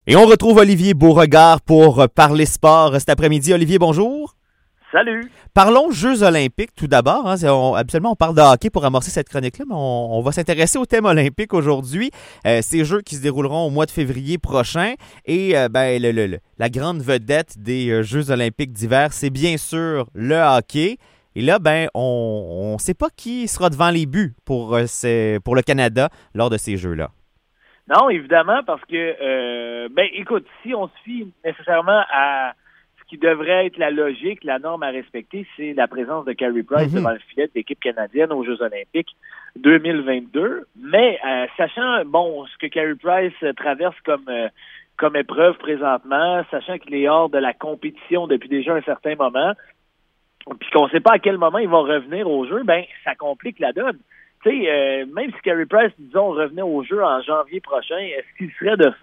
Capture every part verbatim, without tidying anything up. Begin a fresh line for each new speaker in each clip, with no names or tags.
Et on retrouve Olivier Beauregard pour parler sport cet après-midi. Olivier, bonjour.
Salut.
Parlons Jeux olympiques tout d'abord. Hein. On, habituellement, on parle de hockey pour amorcer cette chronique-là, mais on, on va s'intéresser au thème olympique aujourd'hui. Euh, ces Jeux qui se dérouleront au mois de février prochain. Et euh, ben, le, le, le, la grande vedette des euh, Jeux olympiques d'hiver, c'est bien sûr le hockey. Et là, ben, on ne sait pas qui sera devant les buts pour, euh, ces, pour le Canada lors de ces Jeux-là.
Non, évidemment, parce que, euh, ben, écoute, si on se fie nécessairement à ce qui devrait être la logique, la norme à respecter, c'est la présence de Carey Price mm-hmm. devant le filet de l'équipe canadienne aux Jeux olympiques deux mille vingt-deux. Mais, euh, sachant, bon, ce que Carey Price traverse comme, euh, comme épreuve présentement, sachant qu'il est hors de la compétition depuis déjà un certain moment, puis qu'on ne sait pas à quel moment il va revenir au jeu, ben, ça complique la donne. Tu sais, euh, même si Carey Price, disons, revenait au jeu en janvier prochain, est-ce qu'il serait de,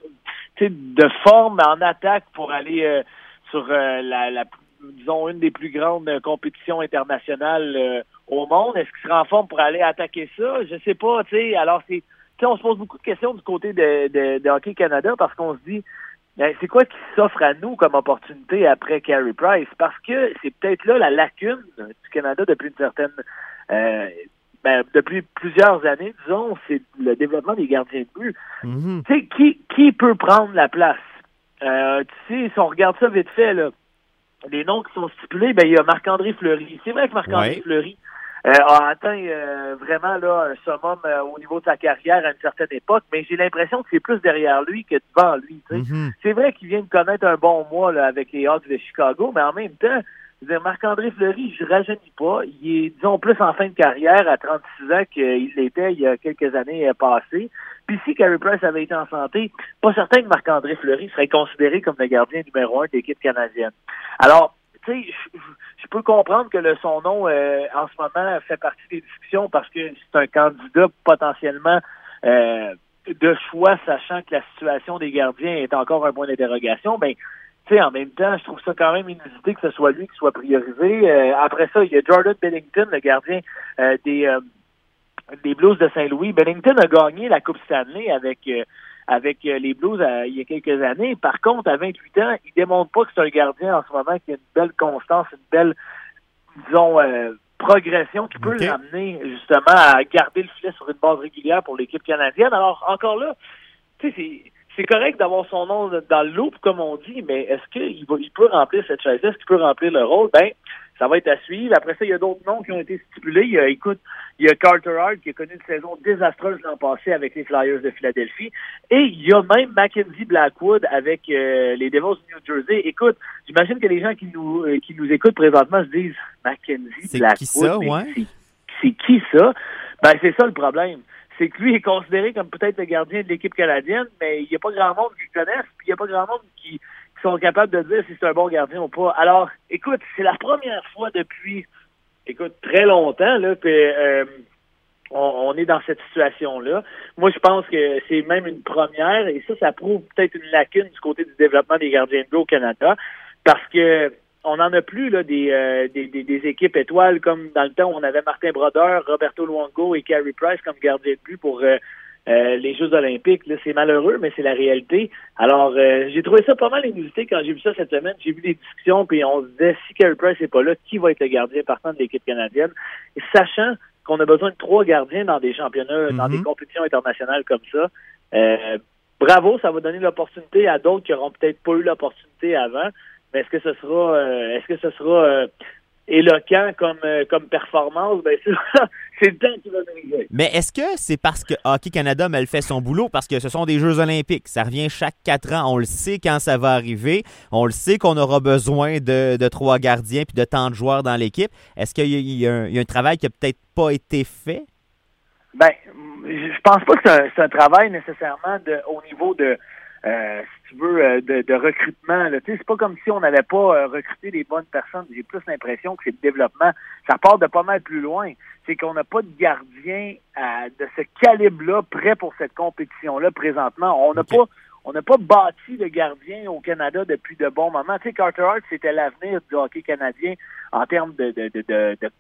de forme en attaque pour aller euh, sur euh, la, la, disons, une des plus grandes compétitions internationales euh, au monde? Est-ce qu'il serait en forme pour aller attaquer ça? Je sais pas, tu sais. Alors, c'est, tu sais, on se pose beaucoup de questions du côté de, de, de Hockey Canada parce qu'on se dit, ben, c'est quoi qui s'offre à nous comme opportunité après Carey Price? Parce que c'est peut-être là la lacune du Canada depuis une certaine... Euh, Ben, depuis plusieurs années, disons, c'est le développement des gardiens de but. Mm-hmm. Tu sais, qui, qui peut prendre la place? Euh, tu sais, si on regarde ça vite fait, là, les noms qui sont stipulés, ben, il y a Marc-André Fleury. C'est vrai que Marc-André ouais. Fleury euh, a atteint euh, vraiment là un summum euh, au niveau de sa carrière à une certaine époque, mais j'ai l'impression que c'est plus derrière lui que devant lui. Tu sais. Mm-hmm. C'est vrai qu'il vient de connaître un bon mois là, avec les Hawks de Chicago, mais en même temps, Marc-André Fleury, je ne rajeunis pas. Il est, disons, plus en fin de carrière à trente-six ans qu'il l'était il y a quelques années passées. Puis si Carey Price avait été en santé, pas certain que Marc-André Fleury serait considéré comme le gardien numéro un de l'équipe canadienne. Alors, tu sais, je, je peux comprendre que le, son nom, euh, en ce moment, fait partie des discussions parce que c'est un candidat potentiellement euh, de choix, sachant que la situation des gardiens est encore un point d'interrogation. Ben, T'sais, en même temps, je trouve ça quand même inusité que ce soit lui qui soit priorisé. Euh, après ça, il y a Jordan Bennington, le gardien euh, des euh, des Blues de Saint-Louis. Bennington a gagné la Coupe Stanley avec euh, avec euh, les Blues euh, il y a quelques années. Par contre, à vingt-huit ans, il démontre pas que c'est un gardien en ce moment qui a une belle constance, une belle, disons, euh, progression qui peut okay. l'amener justement à garder le filet sur une base régulière pour l'équipe canadienne. Alors, encore là, tu sais, c'est... C'est correct d'avoir son nom dans le loop, comme on dit, mais est-ce qu'il va, il peut remplir cette chaise-là? Est-ce qu'il peut remplir le rôle? Ben, ça va être à suivre. Après ça, il y a d'autres noms qui ont été stipulés. Il y a, écoute, il y a Carter Hart qui a connu une saison désastreuse l'an passé avec les Flyers de Philadelphie. Et il y a même Mackenzie Blackwood avec euh, les Devils de New Jersey. Écoute, j'imagine que les gens qui nous euh, qui nous écoutent présentement se disent Mackenzie
c'est
Blackwood.
Qui ça, ouais?
c'est, c'est qui ça? Ben, c'est ça le problème. C'est que lui est considéré comme peut-être le gardien de l'équipe canadienne, mais il n'y a pas grand monde qui le connaisse, puis il n'y a pas grand monde qui, qui sont capables de dire si c'est un bon gardien ou pas. Alors, écoute, c'est la première fois depuis, écoute, très longtemps, là, que euh, on, on est dans cette situation-là. Moi, je pense que c'est même une première, et ça, ça prouve peut-être une lacune du côté du développement des gardiens de but au Canada, parce que on n'en a plus là des, euh, des, des, des équipes étoiles comme dans le temps où on avait Martin Brodeur, Roberto Luongo et Carey Price comme gardiens de but pour euh, euh, les Jeux olympiques. Là, c'est malheureux, mais c'est la réalité. Alors, euh, j'ai trouvé ça pas mal inusité quand j'ai vu ça cette semaine. J'ai vu des discussions, puis on se disait, si Carey Price n'est pas là, qui va être le gardien partant de l'équipe canadienne? Et sachant qu'on a besoin de trois gardiens dans des championnats, mm-hmm. dans des compétitions internationales comme ça, euh, bravo, ça va donner l'opportunité à d'autres qui n'auront peut-être pas eu l'opportunité avant. Mais est-ce que ce sera euh, est-ce que ce sera euh, éloquent comme euh, comme performance? Ben c'est, c'est le temps qui va nous dire.
Mais est-ce que c'est parce que Hockey Canada mal fait son boulot? Parce que ce sont des Jeux olympiques. Ça revient chaque quatre ans. On le sait quand ça va arriver. On le sait qu'on aura besoin de, de trois gardiens puis de tant de joueurs dans l'équipe. Est-ce qu'il y a, il y a, un, il y a un travail qui n'a peut-être pas été fait?
Ben, je pense pas que c'est un, c'est un travail nécessairement de, au niveau de Euh, si tu veux, euh, de, de recrutement. Là. Tu sais, c'est pas comme si on n'allait pas euh, recruter les bonnes personnes. J'ai plus l'impression que c'est le développement. Ça part de pas mal plus loin. C'est qu'on n'a pas de gardien euh, de ce calibre-là prêt pour cette compétition-là présentement. On n'a okay. pas on n'a pas bâti de gardien au Canada depuis de bons moments. Tu sais, Carter Hart, c'était l'avenir du hockey canadien en termes de, de, de, de, de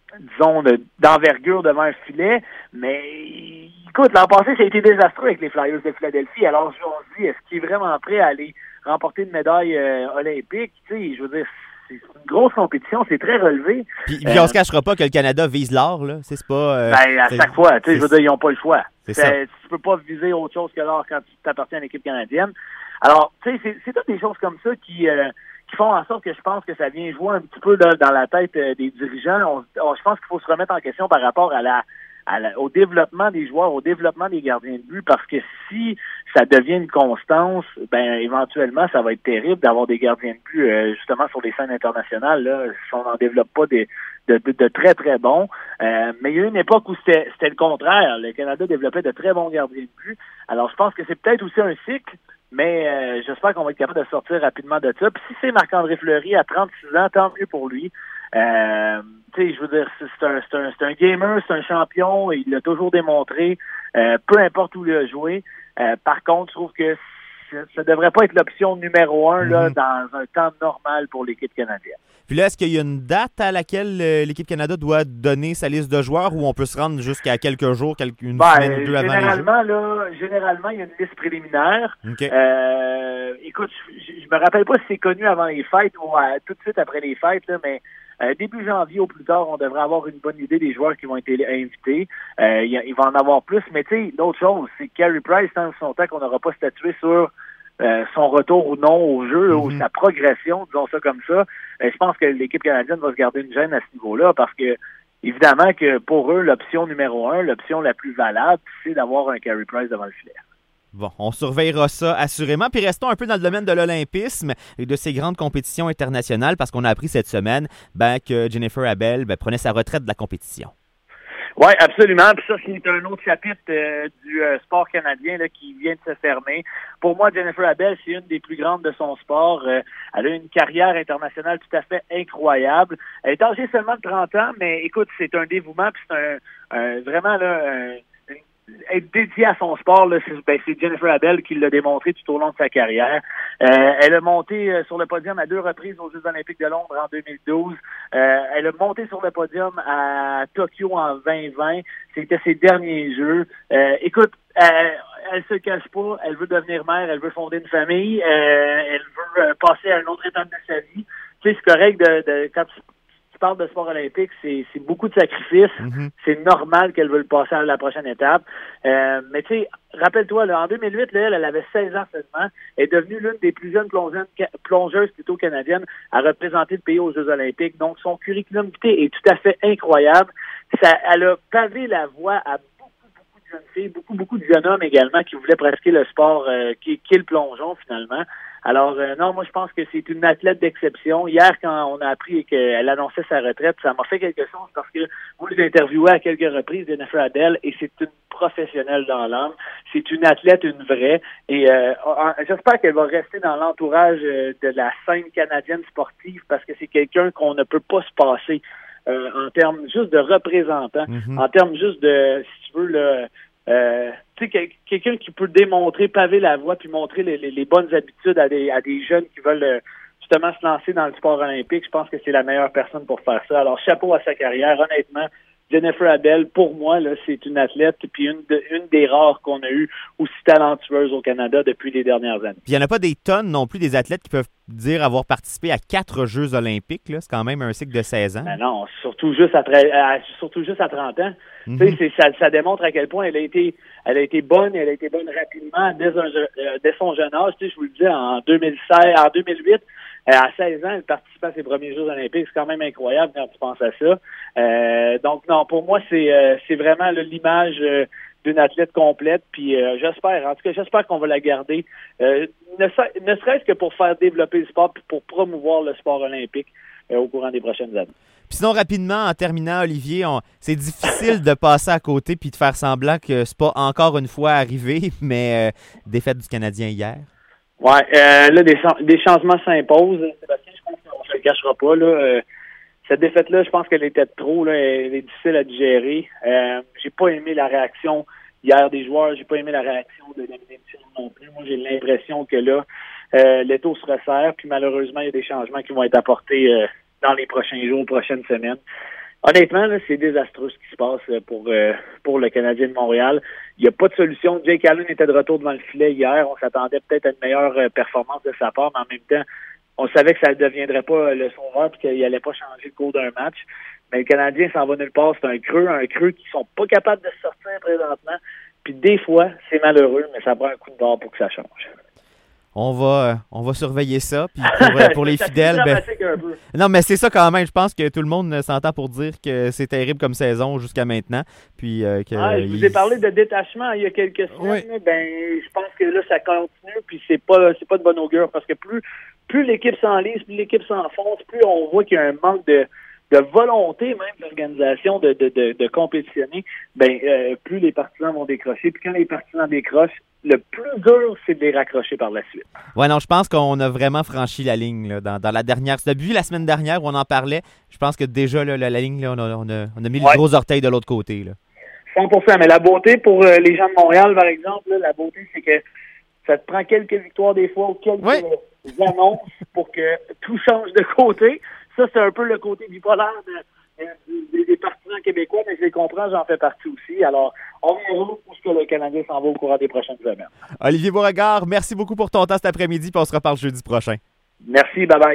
disons, de, d'envergure devant un filet. Mais écoute, l'an passé, ça a été désastreux avec les Flyers de Philadelphie. Alors, je me dis, est-ce qu'il est vraiment prêt à aller remporter une médaille euh, olympique? Tu sais, je veux dire, c'est une grosse compétition, c'est très relevé.
Puis, puis on se cachera pas que le Canada vise l'or, là. C'est, c'est pas... Euh,
ben, à
c'est,
chaque fois, tu sais, je veux dire, ils n'ont pas le choix.
C'est ça.
Tu peux pas viser autre chose que l'or quand tu t'appartiens à l'équipe canadienne. Alors, tu sais, c'est, c'est toutes des choses comme ça qui, euh, qui font en sorte que je pense que ça vient jouer un petit peu là, dans la tête euh, des dirigeants. On, on, je pense qu'il faut se remettre en question par rapport à la, à la, au développement des joueurs, au développement des gardiens de but, parce que si ça devient une constance, ben éventuellement, ça va être terrible d'avoir des gardiens de but euh, justement sur les scènes internationales. Là, si on n'en développe pas des, de, de, de très, très bons. Euh, mais il y a eu une époque où c'était, c'était le contraire. Le Canada développait de très bons gardiens de but. Alors, je pense que c'est peut-être aussi un cycle, mais euh, j'espère qu'on va être capable de sortir rapidement de ça. Puis si c'est Marc-André Fleury à trente-six ans, tant mieux pour lui. Euh, tu sais, je veux dire, c'est un, c'est un, c'est un gamer, c'est un champion, il l'a toujours démontré, euh, peu importe où il a joué. Euh, par contre, je trouve que ça ne devrait pas être l'option numéro un là, mm-hmm. dans un temps normal pour l'équipe canadienne.
Puis là, est-ce qu'il y a une date à laquelle euh, l'équipe Canada doit donner sa liste de joueurs ou on peut se rendre jusqu'à quelques jours, quelques, une
ben,
semaine ou deux avant les Jeux?
Généralement, là, généralement, il y a une liste préliminaire.
Okay.
Euh, écoute, je, je me rappelle pas si c'est connu avant les fêtes ou à, tout de suite après les fêtes, là, mais euh, début janvier au plus tard, on devrait avoir une bonne idée des joueurs qui vont être invités. Euh, il, il va en avoir plus, mais tu sais, l'autre chose, c'est que Carey Price, tant son temps qu'on n'aura pas statué sur Euh, son retour ou non au jeu, mm-hmm. ou sa progression, disons ça comme ça, euh, je pense que l'équipe canadienne va se garder une gêne à ce niveau-là parce que, évidemment, que pour eux, l'option numéro un, l'option la plus valable, c'est d'avoir un Carey Price devant le filet.
Bon, on surveillera ça assurément. Puis restons un peu dans le domaine de l'olympisme et de ces grandes compétitions internationales parce qu'on a appris cette semaine ben, que Jennifer Abel ben, prenait sa retraite de la compétition.
Oui, absolument. Puis ça, c'est un autre chapitre euh, du euh, sport canadien là, qui vient de se fermer. Pour moi, Jennifer Abel, c'est une des plus grandes de son sport. Euh, elle a une carrière internationale tout à fait incroyable. Elle est âgée seulement de trente ans, mais écoute, c'est un dévouement, puis c'est un, un vraiment là, un, être dédié à son sport, là, c'est, ben, c'est Jennifer Abel qui l'a démontré tout au long de sa carrière. Euh, elle a monté euh, sur le podium à deux reprises aux Jeux olympiques de Londres en deux mille douze. Euh, elle a monté sur le podium à Tokyo en vingt vingt. C'était ses derniers Jeux. Euh, écoute, euh, elle se cache pas. Elle veut devenir mère. Elle veut fonder une famille. Euh, elle veut euh, passer à une autre étape de sa vie. Tu sais, c'est correct de, de quand tu parle de sport olympique, c'est, c'est beaucoup de sacrifices. Mm-hmm. C'est normal qu'elle veuille passer à la prochaine étape. Euh, mais tu sais, rappelle-toi, là, en deux mille huit, là, elle, elle avait seize ans seulement. Elle est devenue l'une des plus jeunes plongeuses, plongeuses plutôt canadiennes à représenter le pays aux Jeux olympiques. Donc, son curriculum vitae est tout à fait incroyable. Ça, elle a pavé la voie à beaucoup, beaucoup de jeunes filles, beaucoup, beaucoup de jeunes hommes également qui voulaient pratiquer le sport euh, qui, qui est le plongeon, finalement. Alors, euh, non, moi, je pense que c'est une athlète d'exception. Hier, quand on a appris qu'elle annonçait sa retraite, ça m'a fait quelque chose parce que moi, je l'ai interviewée à quelques reprises, Jennifer Abel, et c'est une professionnelle dans l'âme. C'est une athlète, une vraie. Et euh, j'espère qu'elle va rester dans l'entourage de la scène canadienne sportive parce que c'est quelqu'un qu'on ne peut pas se passer euh, en termes juste de représentant, mm-hmm. en termes juste de, si tu veux, le... Euh, tu sais, quelqu'un qui peut démontrer, paver la voie, puis montrer les, les, les bonnes habitudes à des, à des jeunes qui veulent euh, justement se lancer dans le sport olympique. Je pense que c'est la meilleure personne pour faire ça. Alors, chapeau à sa carrière. Honnêtement, Jennifer Abel, pour moi, là, c'est une athlète, puis une, de, une des rares qu'on a eues aussi talentueuses au Canada depuis les dernières années.
Puis il n'y en a pas des tonnes non plus des athlètes qui peuvent dire avoir participé à quatre Jeux olympiques. Là. C'est quand même un cycle de seize ans.
Ben non, surtout juste à, à, surtout juste à trente ans. Mm-hmm. Tu sais, c'est, ça, ça démontre à quel point elle a été, elle a été bonne, elle a été bonne rapidement dès, un, euh, dès son jeune âge. Tu sais, je vous le dis, en deux mille seize, en deux mille huit, à seize ans, elle participait à ses premiers Jeux olympiques. C'est quand même incroyable quand tu penses à ça. Euh, donc, non, pour moi, c'est, euh, c'est vraiment là, l'image euh, d'une athlète complète. Puis euh, j'espère, en tout cas, j'espère qu'on va la garder. Euh, ne, ne serait-ce que pour faire développer le sport puis pour promouvoir le sport olympique euh, au courant des prochaines années.
Puis sinon, rapidement, en terminant, Olivier, on, c'est difficile de passer à côté puis de faire semblant que c'est pas encore une fois arrivé, mais euh, défaite du Canadien hier.
Ouais, euh, là, des, des changements s'imposent. Sébastien, je pense qu'on ne se le cachera pas. Là. Euh, cette défaite-là, je pense qu'elle était de trop. Là, elle est difficile à digérer. Euh, j'ai pas aimé la réaction hier des joueurs. J'ai pas aimé la réaction de Dominique Thierry non plus. Moi, j'ai l'impression que là, euh, l'étau se resserre. Puis malheureusement, il y a des changements qui vont être apportés euh, dans les prochains jours, prochaines semaines. Honnêtement, là, c'est désastreux ce qui se passe là, pour euh, pour le Canadien de Montréal. Il n'y a pas de solution. Jake Allen était de retour devant le filet hier. On s'attendait peut-être à une meilleure euh, performance de sa part, mais en même temps, on savait que ça ne deviendrait pas le sauveur et qu'il n'allait pas changer le cours d'un match. Mais le Canadien s'en va nulle part. C'est un creux, un creux qui sont pas capables de se sortir présentement. Puis des fois, c'est malheureux, mais ça prend un coup de barre pour que ça change.
On va, euh, on va surveiller ça. Puis pour, euh, pour les fidèles, ben... non, mais c'est ça quand même. Je pense que tout le monde s'entend pour dire que c'est terrible comme saison jusqu'à maintenant. Puis euh, que
ah, je vous
il...
ai parlé de détachement il y a quelques semaines.
Oui.
Ben, je pense que là, ça continue. Puis c'est pas, c'est pas de bon augure parce que plus, plus l'équipe s'enlise, plus l'équipe s'enfonce, plus on voit qu'il y a un manque de de volonté même de l'organisation de, de, de, de compétitionner, ben euh, plus les partisans vont décrocher. Puis quand les partisans décrochent, le plus dur, c'est de les raccrocher par la suite.
Ouais, non, je pense qu'on a vraiment franchi la ligne là, dans, dans la dernière. Depuis la semaine dernière où on en parlait, je pense que déjà là, la, la ligne, là, on, a, on, a, on a mis ouais. le gros orteil de l'autre côté. Là.
cent pour cent. Mais la beauté pour euh, les gens de Montréal, par exemple, là, la beauté, c'est que ça te prend quelques victoires des fois ou quelques ouais. annonces pour que tout change de côté. Ça, c'est un peu le côté bipolaire de, de, de, des partisans québécois, mais je les comprends, j'en fais partie aussi. Alors, on verra où est-ce que le Canadien s'en va au courant des prochaines semaines.
Olivier Beauregard, merci beaucoup pour ton temps cet après-midi, puis on se reparle jeudi prochain.
Merci, bye-bye.